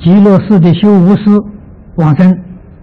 极乐寺的修无师往生，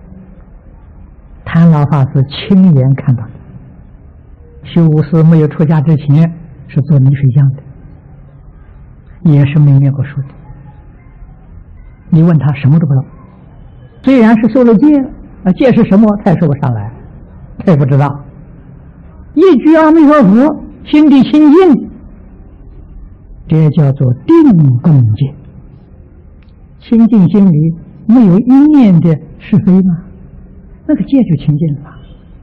谭老法师亲眼看到的。修无师没有出家之前是做泥水匠的，也是没念过书的。你问他什么都不知道，虽然是受了戒，戒是什么他也说不上来，他也不知道。一句阿弥陀佛，心地清净，这叫做定共戒。清净心里没有一念的是非吗？那个戒就清净了。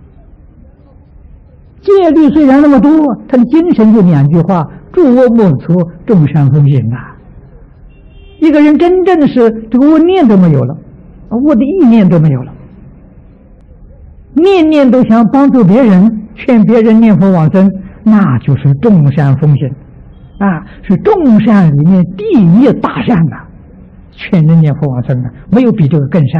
戒律虽然那么多，他的精神就两句话：诸恶莫作，众善奉行啊。一个人真正是这个恶念都没有了，恶的意念都没有了，念念都想帮助别人，劝别人念佛往生，那就是众善奉行啊，是众善里面第一大善啊！劝人念佛往生啊，没有比这个更善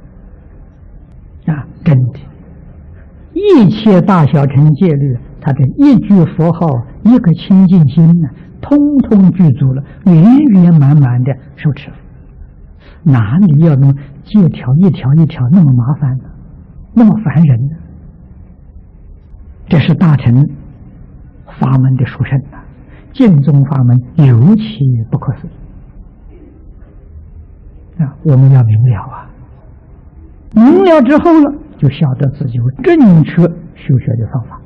啊！真的，一切大小乘戒律，他的一句佛号，一个清净心呢，通通具足了，圆圆满满的受持。哪里要能戒条一条一条那么麻烦呢？那么烦人呢？这是大乘法门的殊胜啊！净宗法门尤其不可思议啊！我们要明了啊！明了之后了，就晓得自己有正确修学的方法。